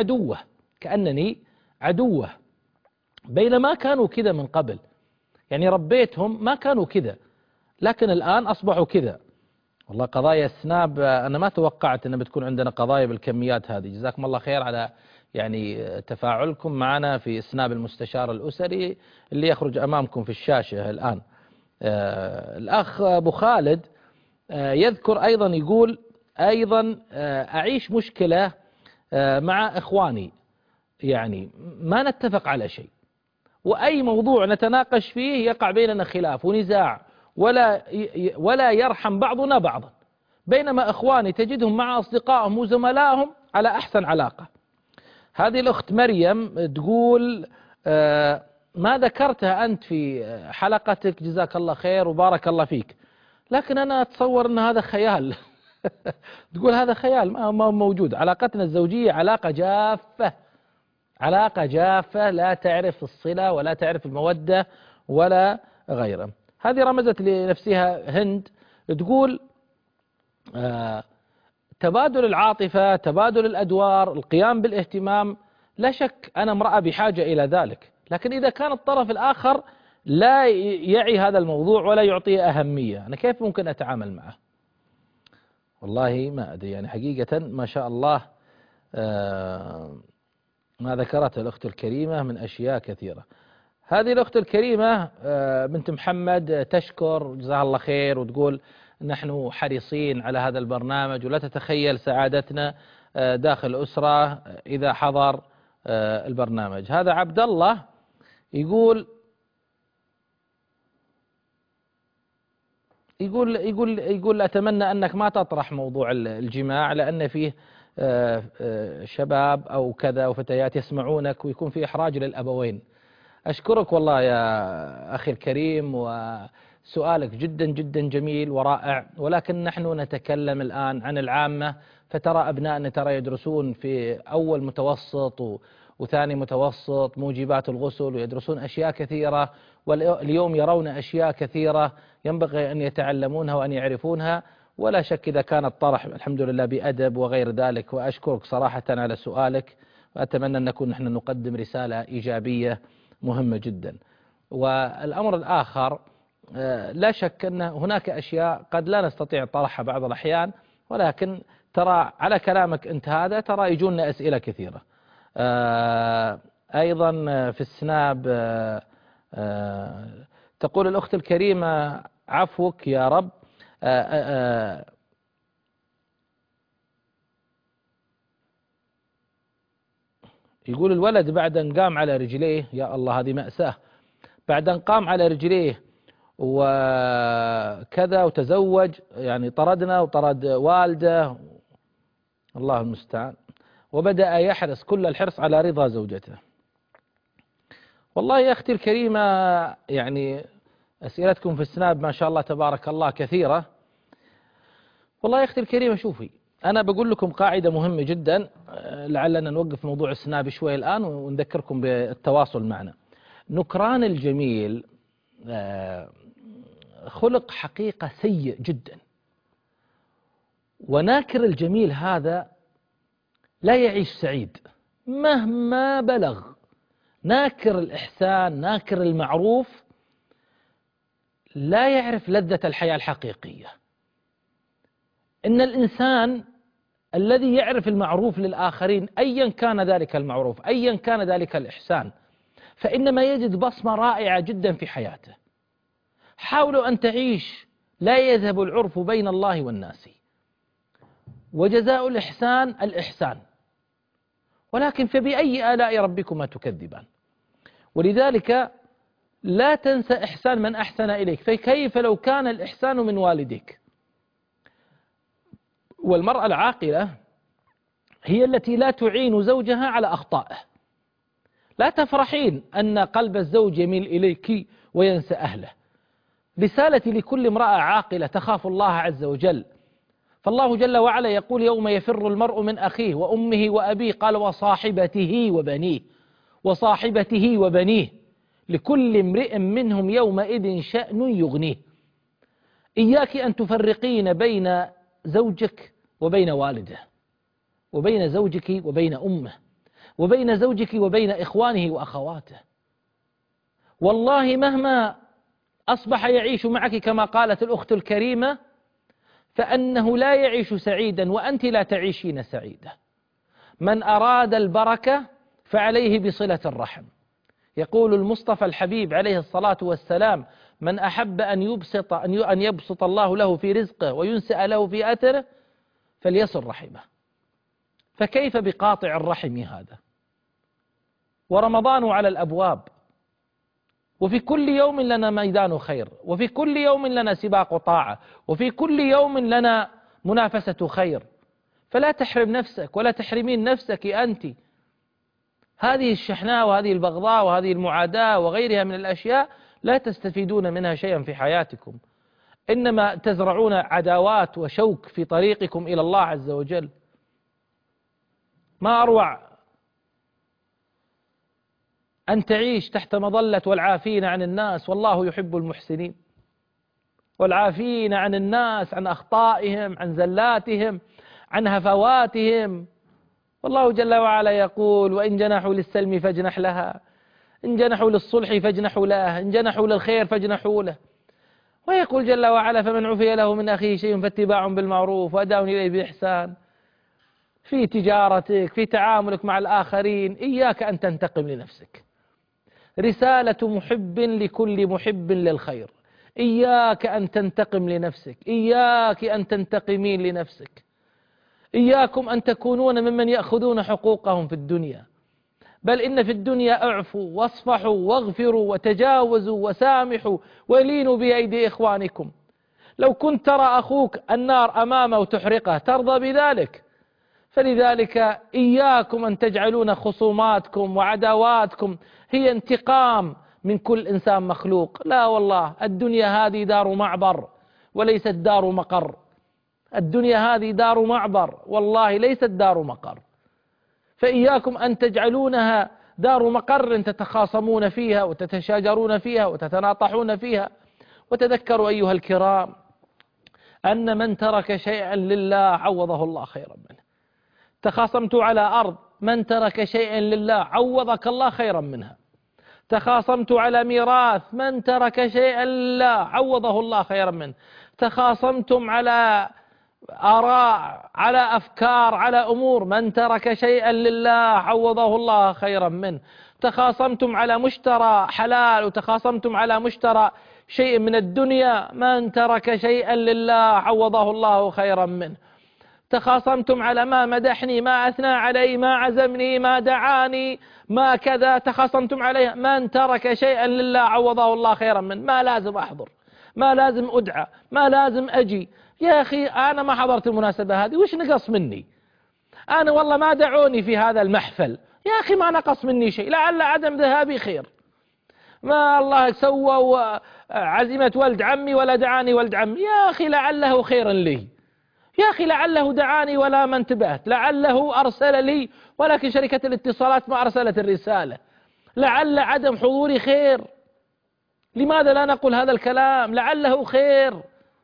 عدوة، بينما كانوا كذا من قبل، يعني ربيتهم ما كانوا كذا، لكن الآن أصبحوا كذا. والله قضايا السناب أنا ما توقعت أن بتكون عندنا قضايا بالكميات هذه. جزاكم الله خير على يعني تفاعلكم معنا في سناب المستشار الأسري اللي يخرج أمامكم في الشاشة الآن. الأخ أبو خالد يذكر أيضا، يقول أيضا: أعيش مشكلة مع إخواني، يعني ما نتفق على شيء، وأي موضوع نتناقش فيه يقع بيننا خلاف ونزاع، ولا يرحم بعضنا بعضا، بينما إخواني تجدهم مع أصدقائهم وزملائهم على أحسن علاقة. هذه الأخت مريم تقول: ما ذكرتها أنت في حلقتك، جزاك الله خير وبارك الله فيك، لكن أنا أتصور أن هذا خيال. تقول هذا خيال ما موجود. علاقتنا الزوجية علاقة علاقة جافة لا تعرف الصلة ولا تعرف المودة ولا غيره. هذه رمزت لنفسها هند، تقول تبادل العاطفة، تبادل الأدوار، القيام بالاهتمام، لا شك أنا امرأة بحاجة إلى ذلك، لكن إذا كان الطرف الآخر لا يعي هذا الموضوع ولا يعطيه أهمية، أنا كيف ممكن أتعامل معه؟ والله ما أدري، يعني حقيقة ما شاء الله ما ذكرته الأخت الكريمة من أشياء كثيرة. هذه الأخت الكريمة بنت محمد تشكر جزاها الله خير، وتقول نحن حريصين على هذا البرنامج، ولا تتخيل سعادتنا داخل الأسرة إذا حضر البرنامج. هذا عبد الله يقول أتمنى أنك ما تطرح موضوع الجماع، لأن فيه شباب أو كذا وفتيات يسمعونك ويكون في إحراج للأبوين. أشكرك والله يا أخي الكريم، وسؤالك جدا جدا جميل ورائع، ولكن نحن نتكلم الآن عن العامة. فترى أبنائنا ترى يدرسون في أول متوسط وثاني متوسط موجبات الغسل، ويدرسون أشياء كثيرة، واليوم يرون أشياء كثيرة ينبغي أن يتعلمونها وأن يعرفونها، ولا شك إذا كان الطرح الحمد لله بأدب وغير ذلك. وأشكرك صراحة على سؤالك، وأتمنى أن نكون نحن نقدم رسالة إيجابية مهمة جدا. والأمر الآخر لا شك أن هناك أشياء قد لا نستطيع طرحها بعض الأحيان، ولكن ترى على كلامك أنت هذا ترى يجونا أسئلة كثيرة. أيضا في السناب تقول الأخت الكريمة عفوك يا رب، يقول الولد بعد أن قام على رجليه، يا الله هذه مأساة، بعد أن قام على رجليه وكذا وتزوج، يعني طردنا وطرد والده، الله المستعان، وبدأ يحرص كل الحرص على رضا زوجته. والله يا أختي الكريمة يعني أسئلتكم في السناب ما شاء الله تبارك الله كثيرة. والله يا أختي الكريمة شوفي، أنا بقول لكم قاعدة مهمة جدا، لعلنا نوقف موضوع السناب شوي الآن ونذكركم بالتواصل معنا. نكران الجميل خلق حقيقة سيء جدا، وناكر الجميل هذا لا يعيش سعيد مهما بلغ. ناكر الإحسان، ناكر المعروف، لا يعرف لذة الحياة الحقيقية. إن الإنسان الذي يعرف المعروف للآخرين أيا كان ذلك المعروف، أيا كان ذلك الإحسان، فإنما يجد بصمة رائعة جدا في حياته. حاولوا أن تعيش لا يذهب العرف بين الله والناس، وجزاء الإحسان الإحسان، ولكن فبأي آلاء ربكما تكذبان؟ ولذلك لا تنسى إحسان من أحسن إليك، فكيف لو كان الإحسان من والديك؟ والمرأة العاقلة هي التي لا تعين زوجها على أخطائه. لا تفرحين أن قلب الزوج يميل إليك وينسى أهله. رسالتي لكل امرأة عاقلة تخاف الله عز وجل، فالله جل وعلا يقول يوم يفر المرء من أخيه وأمه وأبيه، قال وصاحبته وبنيه، وصاحبته وبنيه لكل امرئ منهم يومئذ شأن يغنيه. إياك أن تفرقين بين زوجك وبين والده، وبين زوجك وبين أمه، وبين زوجك وبين إخوانه وأخواته. والله مهما أصبح يعيش معك كما قالت الأخت الكريمة، فأنه لا يعيش سعيدا وأنت لا تعيشين سعيدة. من أراد البركة فعليه بصلة الرحم. يقول المصطفى الحبيب عليه الصلاة والسلام: من أحب أن يبسط الله له في رزقه وينسأ له في أثره فليصل رحمه. فكيف بقاطع الرحم هذا؟ ورمضان على الأبواب، وفي كل يوم لنا ميدان خير، وفي كل يوم لنا سباق طاعة، وفي كل يوم لنا منافسة خير، فلا تحرم نفسك ولا تحرمين نفسك أنت. هذه الشحناء وهذه البغضاء وهذه المعاداة وغيرها من الأشياء لا تستفيدون منها شيئا في حياتكم، إنما تزرعون عداوات وشوك في طريقكم إلى الله عز وجل. ما أروع أن تعيش تحت مظلة والعافين عن الناس، والله يحب المحسنين، والعافين عن الناس عن أخطائهم، عن زلاتهم، عن هفواتهم. والله جل وعلا يقول: وإن جنحوا للسلم فاجنح لها، إن جنحوا للصلح فاجنحوا له، إن جنحوا للخير فاجنحوا له. ويقول جل وعلا: فمن عفي له من أخيه شيء فاتباع بالمعروف وأداء إليه بإحسان. في تجارتك، في تعاملك مع الآخرين، إياك أن تنتقم لنفسك. رسالة محب لكل محب للخير. إياك أن تنتقم لنفسك، إياك أن تنتقمين لنفسك. إياكم أن تكونون ممن يأخذون حقوقهم في الدنيا، بل إن في الدنيا اعفوا واصفحوا واغفروا وتجاوزوا وسامحوا ولينوا بأيدي إخوانكم. لو كنت ترى أخوك النار أمامه تحرقه ترضى بذلك؟ فلذلك إياكم أن تجعلون خصوماتكم وعداواتكم هي انتقام من كل إنسان مخلوق. لا والله، الدنيا هذه دار معبر وليست دار مقر. الدنيا هذه دار معبر والله ليست دار مقر. فإياكم أن تجعلونها دار مقر تتخاصمون فيها وتتشاجرون فيها وتتناطحون فيها. وتذكروا أيها الكرام أن من ترك شيئا لله عوضه الله خيرا منه. تخاصمت على أرض، من ترك شيئا لله عوضك الله خيرا منها. تخاصمت على ميراث، من ترك شيئا لله عوضه الله خيرا منه. تخاصمتم على آراء، على أفكار، على أمور، من ترك شيئا لله عوضه الله خيرا منه. تخاصمتم على مشترى حلال وتخاصمتم على مشترى شيء من الدنيا، من ترك شيئا لله عوضه الله خيرا منه. تخاصمتم على ما مدحني، ما أثنى علي، ما عزمني، ما دعاني، ما كذا، تخاصمتم عليه، من ترك شيئا لله عوضه الله خيرا منه. ما لازم أحضر، ما لازم أدعى، ما لازم أجي. يا أخي أنا ما حضرت المناسبة هذه، وش نقص مني؟ أنا والله ما دعوني في هذا المحفل، يا أخي ما نقص مني شيء، لعل عدم ذهابي خير. ما الله سوى عزيمة ولد عمي ولا دعاني ولد عمي، يا أخي لعله خيرا لي، يا أخي لعله دعاني ولا ما انتبهت، لعله أرسل لي ولكن شركة الاتصالات ما أرسلت الرسالة، لعل عدم حضوري خير. لماذا لا نقول هذا الكلام؟ لعله خير.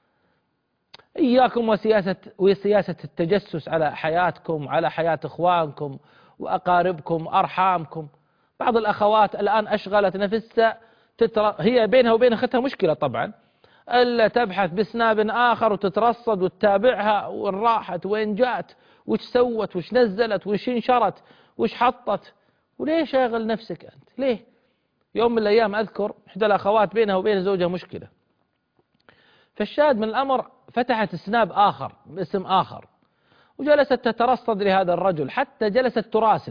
إياكم وسياسة التجسس على حياتكم، على حياة إخوانكم وأقاربكم وأرحامكم. بعض الأخوات الآن أشغلت نفسها هي بينها وبين أختها مشكلة طبعا، ألا تبحث بسناب آخر وتترصد وتتابعها وين راحت وين جات وش سوت وش نزلت وش انشرت وش حطت. وليه شاغل نفسك أنت؟ ليه؟ يوم من الأيام أذكر إحدى الأخوات بينها وبين زوجها مشكلة، فالشاهد من الأمر فتحت سناب آخر باسم آخر وجلست تترصد لهذا الرجل، حتى جلست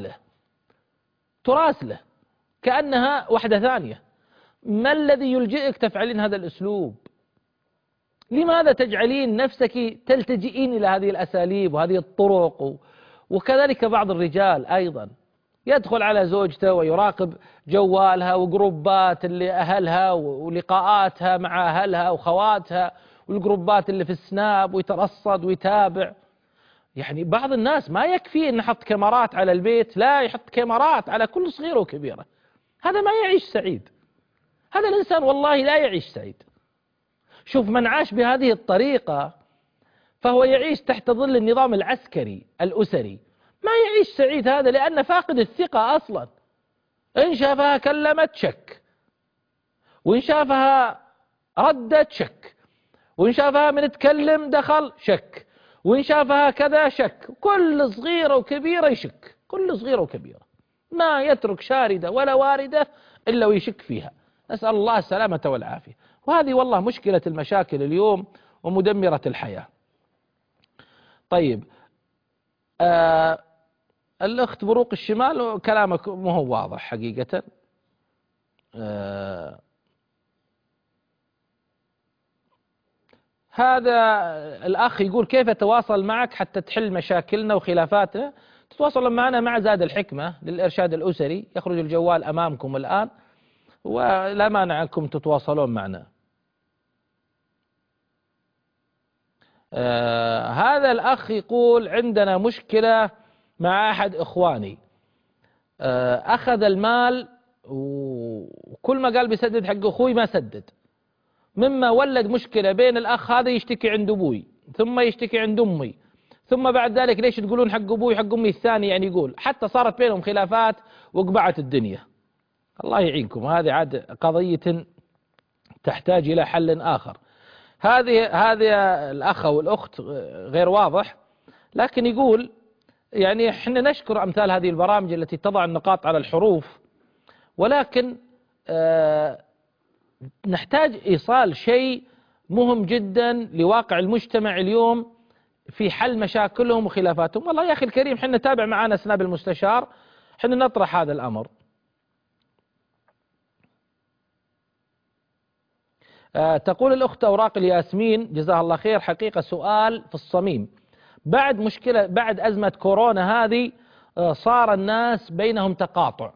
تراسله كأنها واحدة ثانية. ما الذي يلجئك تفعلين هذا الأسلوب؟ لماذا تجعلين نفسك تلتجئين إلى هذه الأساليب وهذه الطرق؟ وكذلك بعض الرجال أيضا يدخل على زوجته ويراقب جوالها وجروبات اللي أهلها ولقاءاتها مع أهلها وخواتها والجروبات اللي في السناب ويترصد ويتابع. يعني بعض الناس ما يكفي أن يحط كاميرات على البيت، لا يحط كاميرات على كل صغيرة وكبيرة. هذا ما يعيش سعيد، هذا الإنسان والله لا يعيش سعيد. شوف من عاش بهذه الطريقة فهو يعيش تحت ظل النظام العسكري الأسري، ما يعيش سعيد هذا، لأنه فاقد الثقة أصلا. إن شافها كلمت شك، وإن شافها ردت شك، وإن شافها من تكلم دخل شك، وإن شافها كذا شك. كل صغيرة وكبيرة يشك، كل صغيرة وكبيرة ما يترك شاردة ولا واردة إلا ويشك فيها. نسأل الله السلامة والعافية. وهذه والله مشكلة المشاكل اليوم ومدمرة الحياة. طيب الأخت بروق الشمال كلامك مو هو واضح حقيقة. هذا الأخ يقول كيف أتواصل معك حتى تحل مشاكلنا وخلافاتنا؟ تتواصل معنا مع زاد الحكمة للإرشاد الأسري، يخرج الجوال أمامكم الآن ولا مانع أنكم تتواصلون معنا. هذا الأخ يقول عندنا مشكلة مع أحد إخواني، أخذ المال وكل ما قال بيسدد حق أخوي ما سدد، مما ولد مشكلة بين الأخ هذا يشتكي عند أبوي ثم يشتكي عند أمي، ثم بعد ذلك ليش تقولون حق أبوي حق أمي الثاني، يعني يقول حتى صارت بينهم خلافات وقبعت الدنيا. الله يعينكم، هذه عاد قضية تحتاج إلى حل آخر. هذه الأخ والأخت غير واضح، لكن يقول يعني احنا نشكر أمثال هذه البرامج التي تضع النقاط على الحروف، ولكن نحتاج إيصال شيء مهم جدا لواقع المجتمع اليوم في حل مشاكلهم وخلافاتهم. والله يا أخي الكريم حنا نتابع معنا سناب المستشار، حنا نطرح هذا الأمر. تقول الأخت أوراق الياسمين جزاها الله خير، حقيقة سؤال في الصميم، بعد مشكلة بعد أزمة كورونا هذه صار الناس بينهم تقاطع،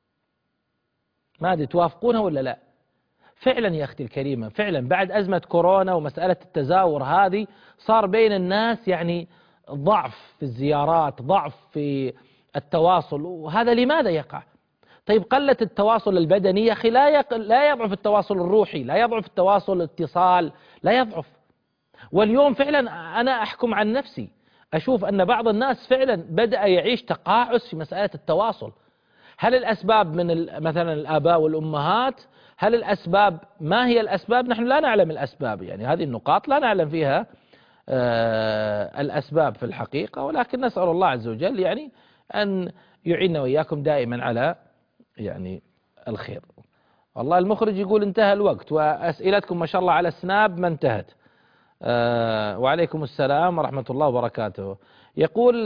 ما أدري توافقونها ولا لا؟ فعلا يا أختي الكريمة، فعلا بعد أزمة كورونا ومسألة التزاور هذه صار بين الناس يعني ضعف في الزيارات، ضعف في التواصل. وهذا لماذا يقع؟ طيب قلة التواصل البدني يا أخي لا يضعف التواصل الروحي، لا يضعف التواصل الاتصال، لا يضعف. واليوم فعلا أنا أحكم عن نفسي، أشوف أن بعض الناس فعلا بدأ يعيش تقاعس في مسألة التواصل. هل الأسباب من مثلا الآباء والأمهات؟ هل الأسباب ما هي الأسباب؟ نحن لا نعلم الأسباب، يعني هذه النقاط لا نعلم فيها الأسباب في الحقيقة، ولكن نسأل الله عز وجل يعني أن يعيننا وإياكم دائما على يعني الخير. والله المخرج يقول انتهى الوقت، وأسئلتكم ما شاء الله على السناب ما انتهت. وعليكم السلام ورحمة الله وبركاته. يقول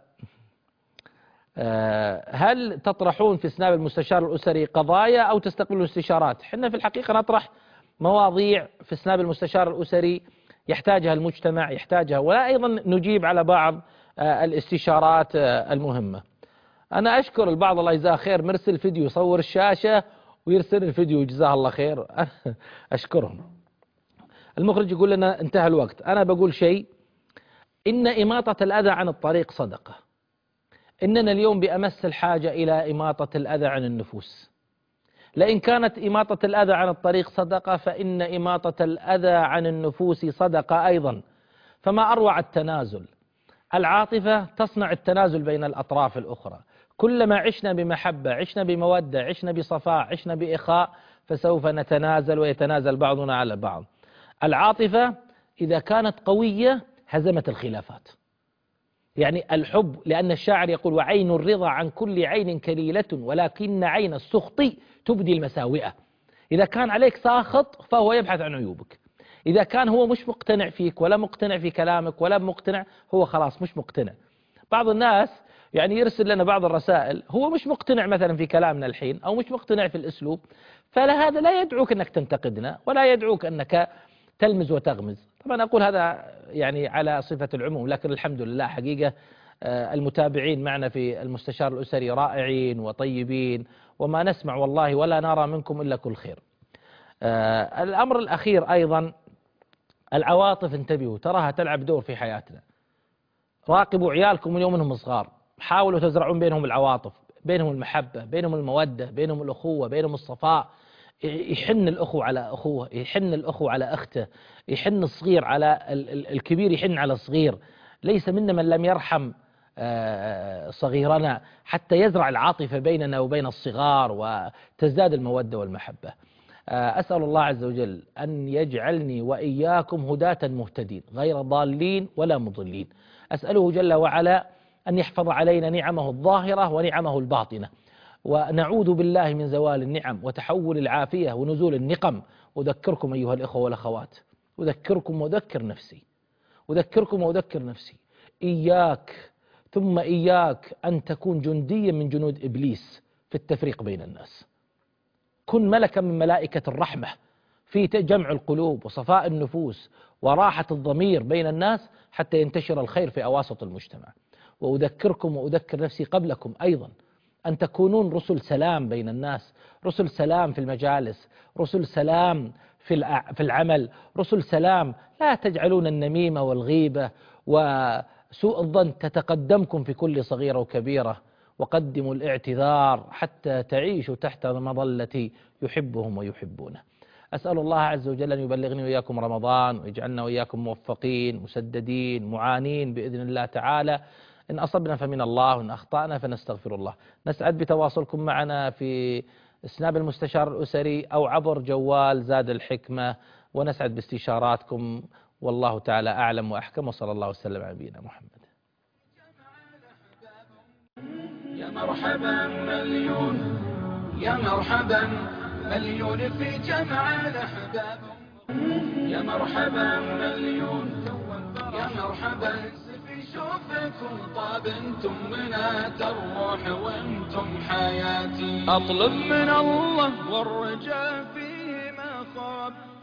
هل تطرحون في سناب المستشار الأسري قضايا أو تستقبلون استشارات؟ حنا في الحقيقة نطرح مواضيع في سناب المستشار الأسري يحتاجها المجتمع، يحتاجها، ولا أيضا نجيب على بعض الاستشارات المهمة. أنا أشكر البعض الله يجزاه خير مرسل فيديو يصور الشاشة ويرسل الفيديو جزاه الله خير، أشكرهم. المخرج يقول لنا انتهى الوقت. أنا بقول شيء، إن إماطة الأذى عن الطريق صدقة. إننا اليوم بأمس الحاجة إلى إماطة الأذى عن النفوس. لئن كانت إماطة الأذى عن الطريق صدقة، فإن إماطة الأذى عن النفوس صدقة أيضا. فما أروع التنازل. العاطفة تصنع التنازل بين الأطراف الأخرى. كلما عشنا بمحبة، عشنا بمودة، عشنا بصفاء، عشنا بإخاء، فسوف نتنازل ويتنازل بعضنا على بعض. العاطفة إذا كانت قوية هزمت الخلافات. يعني الحب، لأن الشاعر يقول وعين الرضا عن كل عين كليلة ولكن عين السخط تبدي المساوئة. إذا كان عليك ساخط فهو يبحث عن عيوبك، إذا كان هو مش مقتنع فيك ولا مقتنع في كلامك ولا مقتنع، هو خلاص مش مقتنع. بعض الناس يعني يرسل لنا بعض الرسائل هو مش مقتنع مثلا في كلامنا الحين أو مش مقتنع في الأسلوب، فهذا لا يدعوك أنك تنتقدنا ولا يدعوك أنك تلمز وتغمز. طبعا أقول هذا يعني على صفة العموم، لكن الحمد لله حقيقة المتابعين معنا في المستشار الأسري رائعين وطيبين، وما نسمع والله ولا نرى منكم إلا كل خير. الأمر الأخير أيضا العواطف، انتبهوا تراها تلعب دور في حياتنا. راقبوا عيالكم من يوم انهم صغار، حاولوا تزرعون بينهم العواطف، بينهم المحبة، بينهم المودة، بينهم الأخوة، بينهم الصفاء. يحن الأخو على أخوه، يحن الأخو على أخته، يحن الصغير على الكبير، يحن على الصغير. ليس منا من لم يرحم صغيرنا، حتى يزرع العاطفة بيننا وبين الصغار وتزداد المودة والمحبة. أسأل الله عز وجل أن يجعلني وإياكم هداة مهتدين غير ضالين ولا مضلين. أسأله جل وعلا أن يحفظ علينا نعمه الظاهرة ونعمه الباطنة، ونعوذ بالله من زوال النعم وتحول العافية ونزول النقم. أذكركم أيها الإخوة والأخوات، أذكركم وأذكر نفسي، أذكركم وأذكر نفسي، إياك ثم إياك أن تكون جنديا من جنود إبليس في التفريق بين الناس. كن ملكا من ملائكة الرحمة في جمع القلوب وصفاء النفوس وراحة الضمير بين الناس حتى ينتشر الخير في أواسط المجتمع. وأذكركم وأذكر نفسي قبلكم أيضا أن تكونون رسل سلام بين الناس، رسل سلام في المجالس، رسل سلام في العمل، رسل سلام. لا تجعلون النميمة والغيبة وسوء الظن تتقدمكم في كل صغيرة وكبيرة، وقدموا الاعتذار حتى تعيشوا تحت مظلة يحبهم ويحبونه. أسأل الله عز وجل أن يبلغني وإياكم رمضان، ويجعلنا وإياكم موفقين مسددين معانين بإذن الله تعالى. إن أصبنا فمن الله، وإن أخطأنا فنستغفر الله. نسعد بتواصلكم معنا في سناب المستشار الأسري أو عبر جوال زاد الحكمة، ونسعد باستشاراتكم، والله تعالى أعلم وأحكم، وصلى الله وسلم على نبينا محمد. يا مرحبا مليون، يا مرحبا مليون في جمع الأحباب. يا مرحبا مليون، يا مرحبا في شوفكم طاب، انتم منات الروح وانتم حياتي. اطلب من الله والرجاء فيه ما خاب،